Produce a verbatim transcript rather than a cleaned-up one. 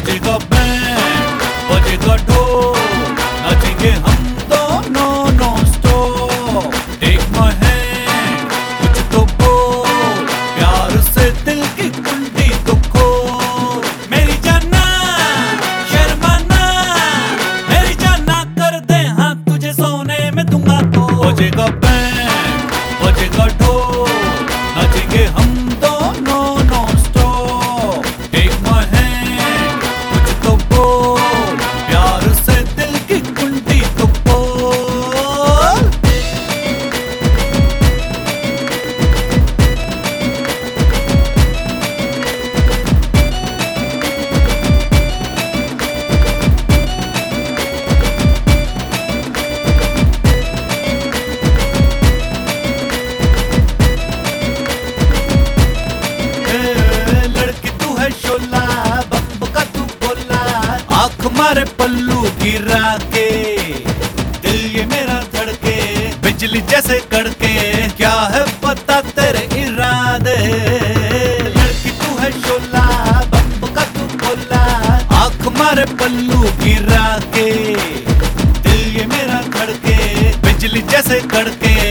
बजेगा बैंड, बजेगा ढोल, नाचेंगे हम दोनों non stop. Take my hand, कुछ तो बोल, प्यार से दिल की कुंडी तो खोल। मेरी जाना शर्माना, मेरी जाना कर दे हाँ तुझे सोने में दूंगा तो। बजेगा बैंड, बजेगा ढोल, नाचेंगे हम दोनों non stop. Take my hand, कुछ तो बोल, प्यार से दिल की कुंडी तो खोल। लड़की तू है शोला, बम्ब का तू बोला, आँख मारे पल्लू गिरा के, दिल ये मेरा धड़के बिजली जैसे कड़के। क्या है पता तेरे इरादे, लड़की तू है शोला, बम्ब का तू बोला, आँख मारे पल्लू गिरा के, दिल ये मेरा धड़के बिजली जैसे कड़के।